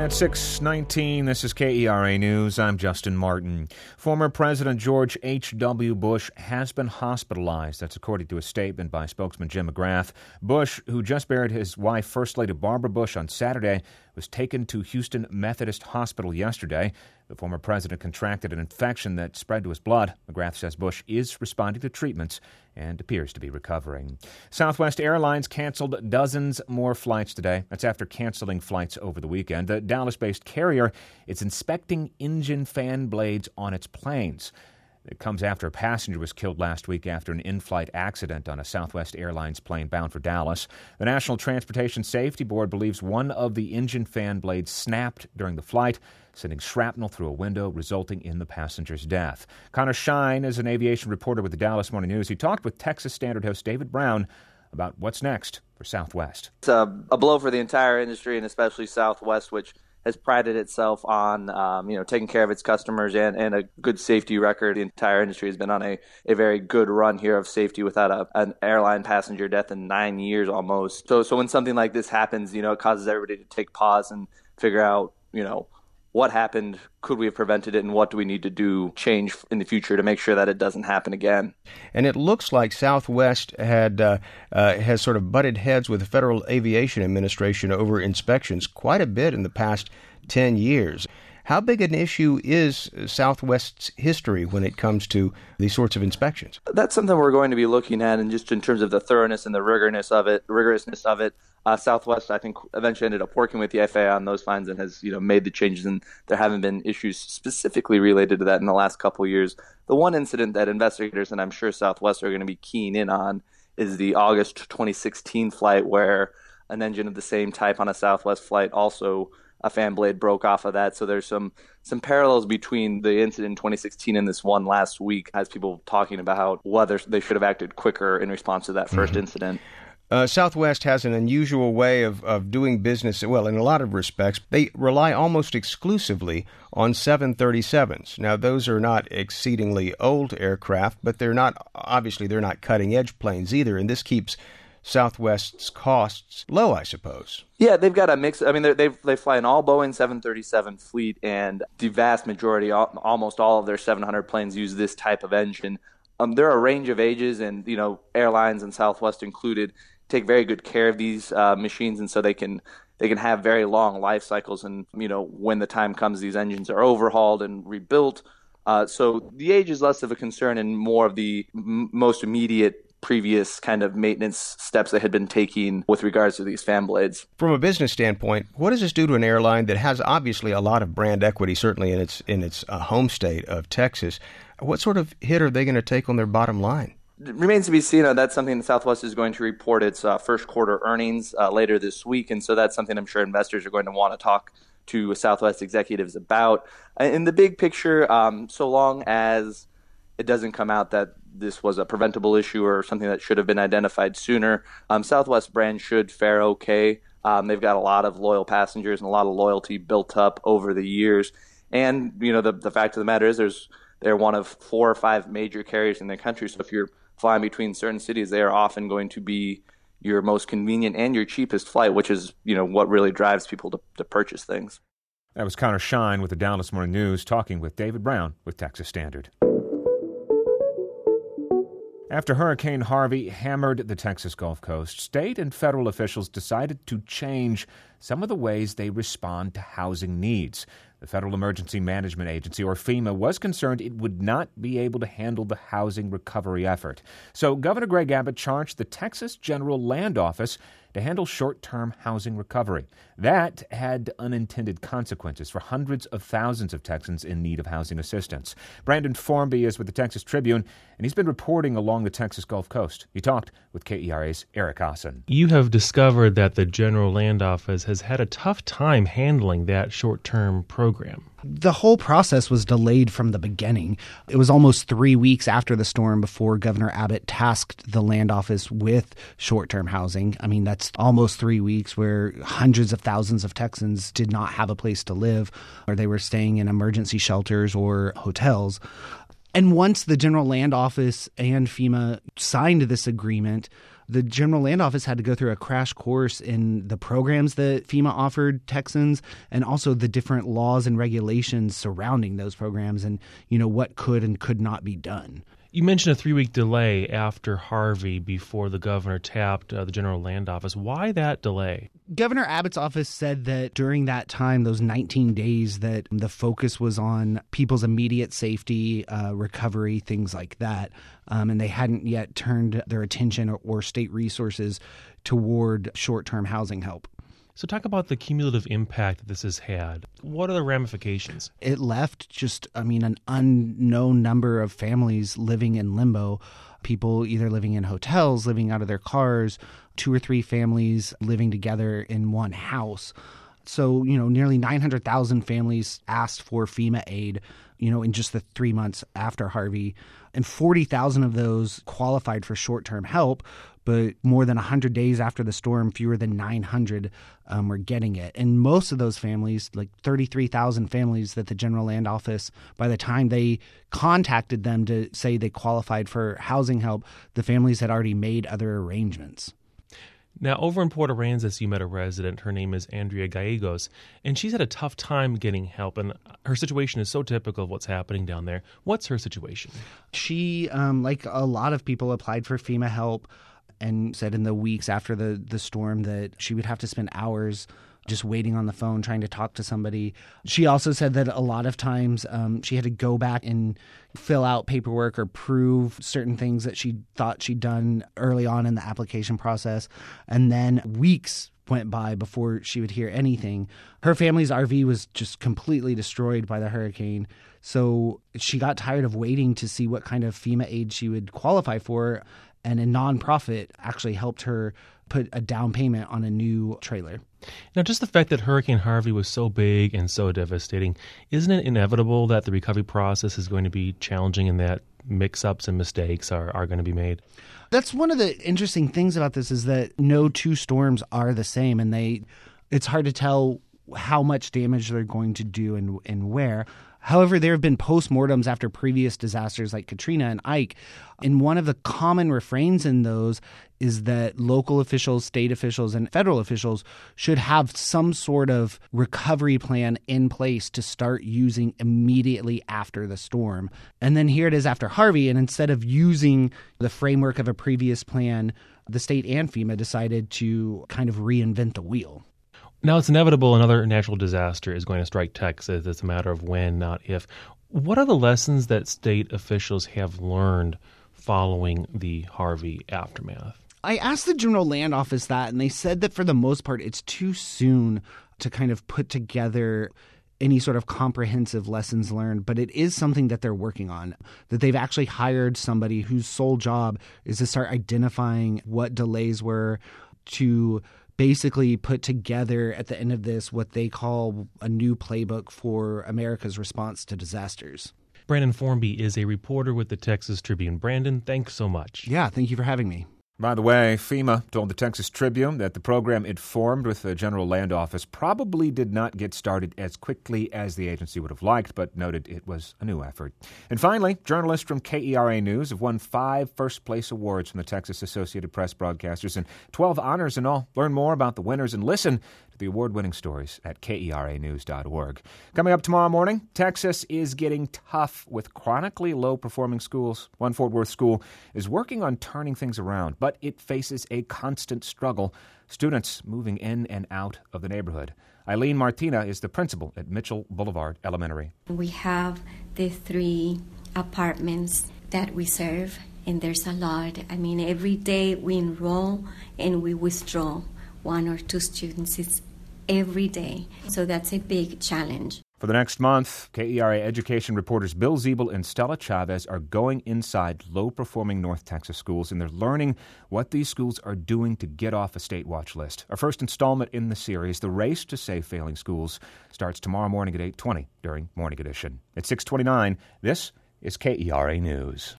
At 6:19, this is KERA News. I'm Justin Martin. Former President George H.W. Bush has been hospitalized. That's according to a statement by spokesman Jim McGrath. Bush, who just buried his wife, First Lady Barbara Bush, on Saturday, was taken to Houston Methodist Hospital yesterday. The former president contracted an infection that spread to his blood. McGrath says Bush is responding to treatments and appears to be recovering. Southwest Airlines canceled dozens more flights today. That's after canceling flights over the weekend. The Dallas-based carrier is inspecting engine fan blades on its planes. It comes after a passenger was killed last week after an in-flight accident on a Southwest Airlines plane bound for Dallas. The National Transportation Safety Board believes one of the engine fan blades snapped during the flight, sending shrapnel through a window, resulting in the passenger's death. Connor Shine is an aviation reporter with the Dallas Morning News. He talked with Texas Standard host David Brown about what's next for Southwest. It's a blow for the entire industry, and especially Southwest, which has prided itself on taking care of its customers and a good safety record. The entire industry has been on a very good run here of safety without an airline passenger death in 9 years almost. So when something like this happens, it causes everybody to take pause and figure out, what happened, could we have prevented it, and what do we need to do, change in the future to make sure that it doesn't happen again. And it looks like Southwest has sort of butted heads with the Federal Aviation Administration over inspections quite a bit in the past 10 years. How big an issue is Southwest's history when it comes to these sorts of inspections? That's something we're going to be looking at, and just in terms of the thoroughness and the rigorousness of it. Southwest, I think, eventually ended up working with the FAA on those fines and has, made the changes, and there haven't been issues specifically related to that in the last couple of years. The one incident that investigators, and I'm sure Southwest, are going to be keen in on is the August 2016 flight where an engine of the same type on a Southwest flight, also a fan blade broke off of that. So there's some parallels between the incident in 2016 and this one last week, as people talking about whether they should have acted quicker in response to that first incident. Southwest has an unusual way of doing business. Well, in a lot of respects, they rely almost exclusively on 737s. Now, those are not exceedingly old aircraft, but they're not cutting-edge planes either, and this keeps Southwest's costs low, I suppose. Yeah, they've got a mix. I mean, they fly an all Boeing 737 fleet, and the vast majority, almost all of their 700 planes use this type of engine. There are a range of ages, and airlines, and Southwest included, take very good care of these machines, and so they can have very long life cycles. And when the time comes, these engines are overhauled and rebuilt. So the age is less of a concern, and more of the most immediate previous kind of maintenance steps they had been taking with regards to these fan blades. From a business standpoint, what does this do to an airline that has obviously a lot of brand equity, certainly in its home state of Texas? What sort of hit are they going to take on their bottom line? It remains to be seen. That's something that Southwest is going to report its first quarter earnings later this week, and so that's something I'm sure investors are going to want to talk to Southwest executives about. In the big picture, so long as it doesn't come out that this was a preventable issue or something that should have been identified sooner, Southwest brand should fare okay. They've got a lot of loyal passengers and a lot of loyalty built up over the years. And, the fact of the matter is they're one of 4 or 5 major carriers in the country. So if you're flying between certain cities, they are often going to be your most convenient and your cheapest flight, which is, what really drives people to purchase things. That was Connor Shine with the Dallas Morning News talking with David Brown with Texas Standard. After Hurricane Harvey hammered the Texas Gulf Coast, state and federal officials decided to change some of the ways they respond to housing needs. The Federal Emergency Management Agency, or FEMA, was concerned it would not be able to handle the housing recovery effort. So Governor Greg Abbott charged the Texas General Land Office to handle short-term housing recovery. That had unintended consequences for hundreds of thousands of Texans in need of housing assistance. Brandon Formby is with the Texas Tribune, and he's been reporting along the Texas Gulf Coast. He talked with KERA's Eric Aasen. You have discovered that the General Land Office has had a tough time handling that short-term program. The whole process was delayed from the beginning. It was almost 3 weeks after the storm before Governor Abbott tasked the land office with short-term housing. I mean, that's almost 3 weeks where hundreds of thousands of Texans did not have a place to live, or they were staying in emergency shelters or hotels. And once the General Land Office and FEMA signed this agreement, the General Land Office had to go through a crash course in the programs that FEMA offered Texans and also the different laws and regulations surrounding those programs and, what could and could not be done. You mentioned a 3-week delay after Harvey before the governor tapped the General Land Office. Why that delay? Governor Abbott's office said that during that time, those 19 days, that the focus was on people's immediate safety, recovery, things like that. And they hadn't yet turned their attention or state resources toward short-term housing help. So talk about the cumulative impact that this has had. What are the ramifications? It left an unknown number of families living in limbo, people either living in hotels, living out of their cars, 2 or 3 families living together in one house. So, nearly 900,000 families asked for FEMA aid, in just the 3 months after Harvey. And 40,000 of those qualified for short-term help, but more than 100 days after the storm, fewer than 900 were getting it. And most of those families, like 33,000 families that the General Land Office, by the time they contacted them to say they qualified for housing help, the families had already made other arrangements. Now, over in Port Aransas, you met a resident. Her name is Andrea Gallegos, and she's had a tough time getting help, and her situation is so typical of what's happening down there. What's her situation? She, like a lot of people, applied for FEMA help and said in the weeks after the storm that she would have to spend hours just waiting on the phone, trying to talk to somebody. She also said that a lot of times she had to go back and fill out paperwork or prove certain things that she thought she'd done early on in the application process. And then weeks went by before she would hear anything. Her family's RV was just completely destroyed by the hurricane. So she got tired of waiting to see what kind of FEMA aid she would qualify for. And a nonprofit actually helped her put a down payment on a new trailer. Now, just the fact that Hurricane Harvey was so big and so devastating, isn't it inevitable that the recovery process is going to be challenging and that mix-ups and mistakes are going to be made? That's one of the interesting things about this is that no 2 storms are the same, and it's hard to tell how much damage they're going to do and where. However, there have been postmortems after previous disasters like Katrina and Ike, and one of the common refrains in those is that local officials, state officials, and federal officials should have some sort of recovery plan in place to start using immediately after the storm. And then here it is after Harvey, and instead of using the framework of a previous plan, the state and FEMA decided to kind of reinvent the wheel. Now, it's inevitable another natural disaster is going to strike Texas. It's a matter of when, not if. What are the lessons that state officials have learned following the Harvey aftermath? I asked the General Land Office that, and they said that for the most part, it's too soon to kind of put together any sort of comprehensive lessons learned, but it is something that they're working on, that they've actually hired somebody whose sole job is to start identifying what delays were, to basically put together at the end of this what they call a new playbook for America's response to disasters. Brandon Formby is a reporter with the Texas Tribune. Brandon, thanks so much. Yeah, thank you for having me. By the way, FEMA told the Texas Tribune that the program it formed with the General Land Office probably did not get started as quickly as the agency would have liked, but noted it was a new effort. And finally, journalists from KERA News have won 5 first-place awards from the Texas Associated Press broadcasters and 12 honors in all. Learn more about the winners and listen to the award-winning stories at KERAnews.org. Coming up tomorrow morning, Texas is getting tough with chronically low-performing schools. One Fort Worth school is working on turning things around, but it faces a constant struggle. Students moving in and out of the neighborhood. Eileen Martina is the principal at Mitchell Boulevard Elementary. We have the 3 apartments that we serve, and there's a lot. I mean, every day we enroll and we withdraw 1 or 2 students every day. So that's a big challenge. For the next month, KERA education reporters Bill Ziebel and Stella Chavez are going inside low-performing North Texas schools, and they're learning what these schools are doing to get off a state watch list. Our first installment in the series, The Race to Save Failing Schools, starts tomorrow morning at 8:20 during Morning Edition. At 6:29, this is KERA News.